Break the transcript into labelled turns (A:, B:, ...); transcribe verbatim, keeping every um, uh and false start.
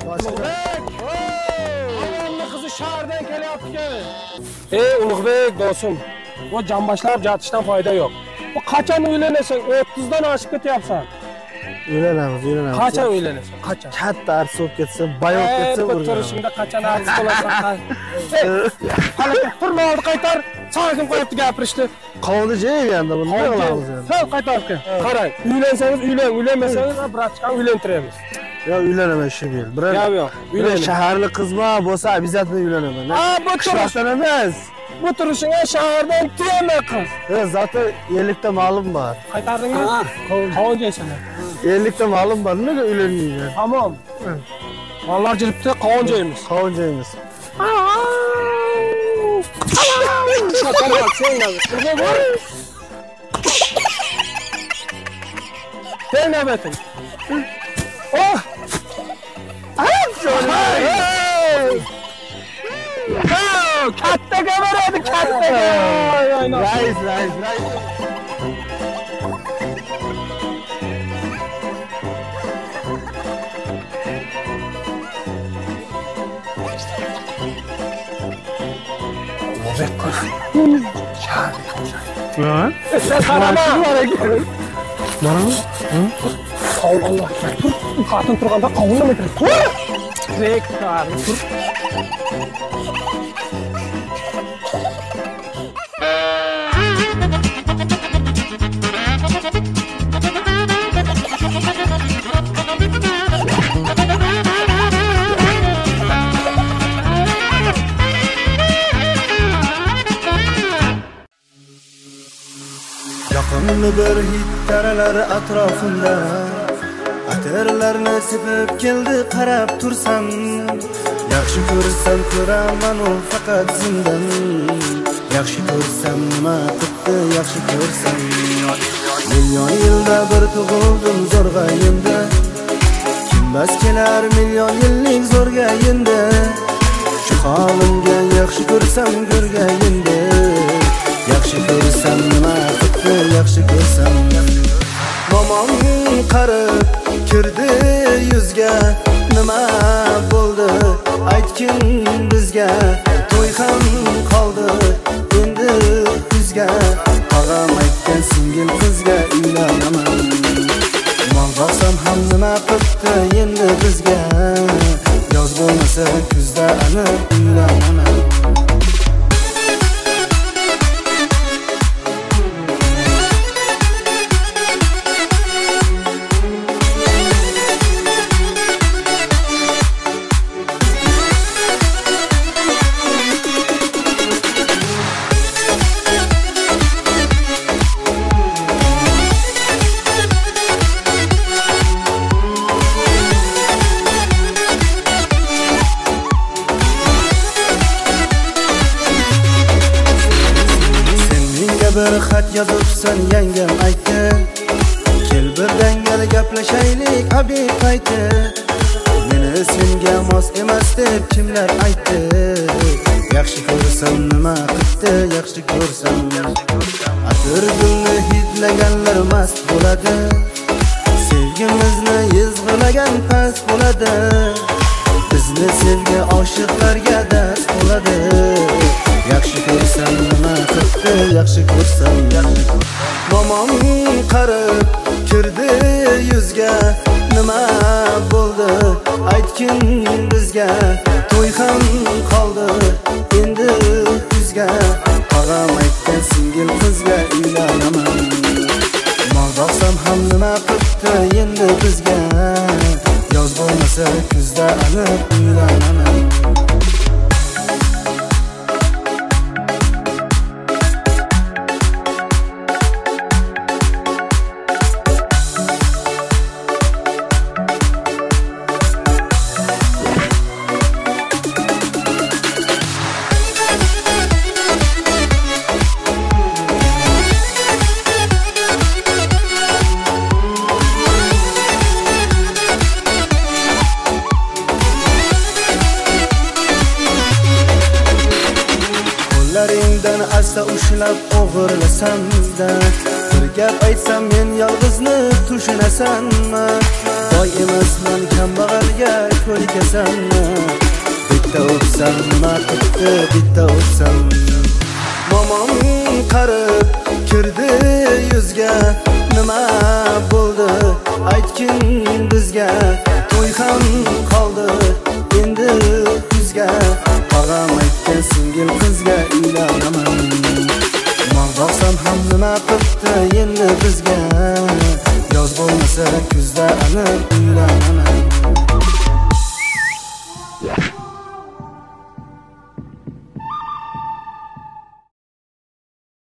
A: Ulug'bek! Ayolni qizi shahardan kelyapti. Ey Ulug'bek do'stim, bu jambashlar jatishdan foyda yo'q. Bu qachon uylanasan? o'ttizdan oshib ketyapsan.
B: Uylanamiz, uylanamiz.
A: Qachon uylanasan? Qachon?
B: Katta arz bo'lib ketsa, bayon ketsa
A: bu turishingda qachon arz bo'lasan? Hali turma oldi qaytar. So'zim qo'yibdi gapirishdi.
B: Qovni jeyganda buni nima qilamiz endi?
A: Sal qaytarib kel. Qarang, uylansangiz uylan, uylanmasangiz bratchani uylantiramiz.
B: Yo, uylanaman shu yil. Biroq
A: yo'q, yo'q, uylan.
B: Shaharli qizma bo'lsa, obязательно uylanaman.
A: Ha, bu
B: turishdan emas.
A: Bu turishingga shahardan tiyama qiz.
B: Ha, zaten ellikta ma'lum bor.
A: Qaytardingmi? Qovunjaysan.
B: ellikta ma'lum bor. Nimaga uylanmaysan?
A: Tamam. Mollar jiribdi, qovunjaymiz.
B: Qovunjaymiz.
A: Sen ne betin? Oh! Katta kameraydı, katta kamera.
B: Reis, reis, reis.
A: Ha? Sen karama.
B: Mana?
A: Qovun Allah. Tur, xotin turganda qovunni metir. Tur. Rektar. Tur.
C: Yaqinli bir hid taralar atrofimda atirlarni sepib keldi qarab tursam yaxshi ko'rsam ko'raman u faqat zindan yaxshi ko'rsam nima qildi yaxshi ko'rsam million yilda bir tug'ildim zo'rg'ayimda kim bas kelar million yillik zo'rgayimda shu holimga yaxshi ko'rsam ko'rgayimda yaxshi ko'rsam nima qildi yaxshi ko'rsam momom qarib kirdi yuzga nima bo'ldi aytgin bizga to'y ham qoldi endi kuzga tog'am aytgan singil qizga uylanaman mol boqsam ham nima qildi endi bizga yoz bo'lmasa kuzda aniq uylanaman bir xat yozibsan yangam aytdi kel birdan gal gaplashaylik habib aytdi meni senga mos emas deb kimlar aytdi yaxshi ko'rsam nima qildi yaxshi ko'rsam atir gulni hidlaganlar mast bo'ladi sevgimizni yizg'ilagan past bo'ladi bizni sevgi oshiqlarga dars bo'ladi yaxshi ko'rsam nima qildi yaxshi ko'rsam momom qarib kirdi yuzga nima bo'ldi aytgin bizga to'y ham qoldi endi kuzga tog'am aytgan singil qizga uylanaman mol boqsam ham nima qildi endi bizga yoz bo'lmasa kuzda aniq uylanaman asta ushlab o'g'irlasamda bir gap aytsam men yolg'izni tushunasanmi boy emasman kambag'alga ko'rikasanmi bitta o'psam nima qipti bitta o'psam momom qarib kirdi yuzga nima bo'ldi aytgin bizga to'y ham qoldi endi kuzga tog'am aytgan singil qizga uylanaman mol boqsam ham nima qipti endi bizga yoz bo'lmasa kuzda aniq uylanaman